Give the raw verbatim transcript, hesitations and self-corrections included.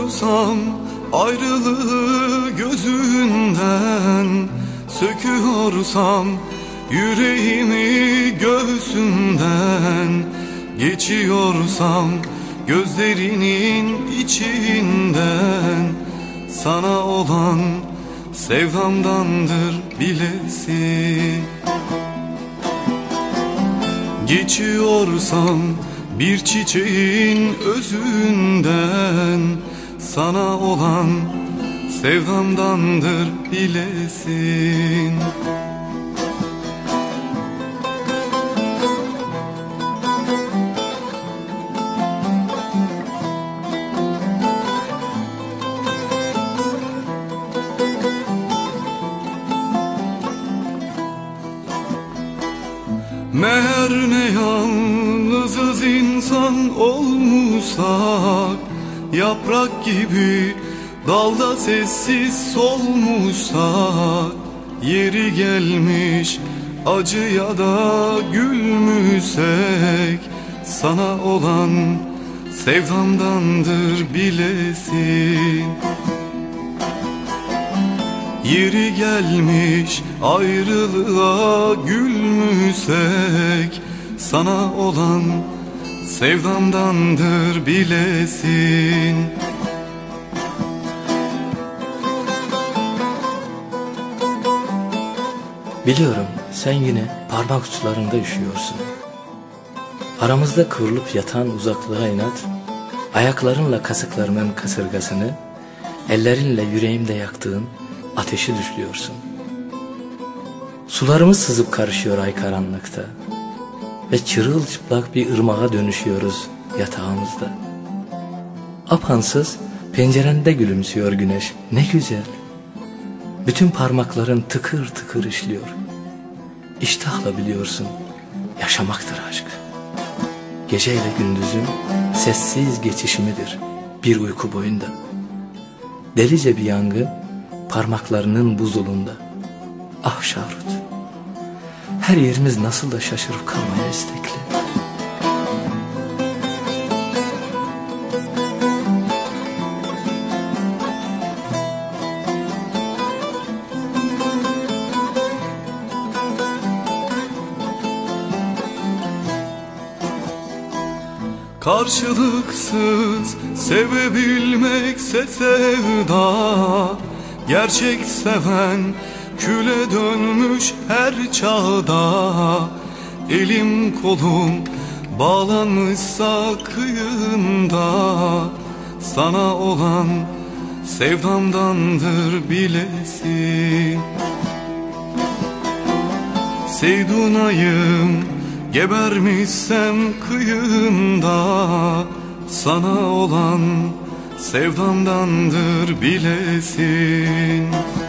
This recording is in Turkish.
Söküyorsam ayrılığı gözünden, söküyorsam yüreğimi göğsünden, geçiyorsam gözlerinin içinden, sana olan sevdamdandır bilesin. Geçiyorsam bir çiçeğin özünden, sana olan sevdamdandır bilesin. Meğer ne yalnızız insan olmuşsak, yaprak gibi dalda sessiz solmuşsak, yeri gelmiş acıya da gülmüşsek, sana olan sevdamdandır bilesin. Yeri gelmiş ayrılığa gülmüşsek, sana olan sevdamdandır bilesin. Biliyorum sen yine parmak uçlarında üşüyorsun. Aramızda kıvrılıp yatan uzaklığa inat, ayaklarınla kasıklarımın kasırgasını, ellerinle yüreğimde yaktığın ateşi düşlüyorsun. Sularımız sızıp karışıyor ay karanlıkta ve çırılçıplak bir ırmağa dönüşüyoruz yatağımızda. Apansız pencerende gülümsüyor güneş, ne güzel. Bütün parmakların tıkır tıkır işliyor. İştahla biliyorsun, yaşamaktır aşk. Geceyle gündüzün sessiz geçişimidir bir uyku boyunda. Delice bir yangın parmaklarının buzulunda. Ah Şahrut, her yerimiz nasıl da şaşırıp kalmaya istekli. Karşılıksız sevebilmekse sevda, gerçek seven küle dönmüş her çağda. Elim kolum bağlanmışsa kıyında, sana olan sevdamdandır bilesin. Seydunayım gebermişsem kıyında, sana olan sevdamdandır bilesin.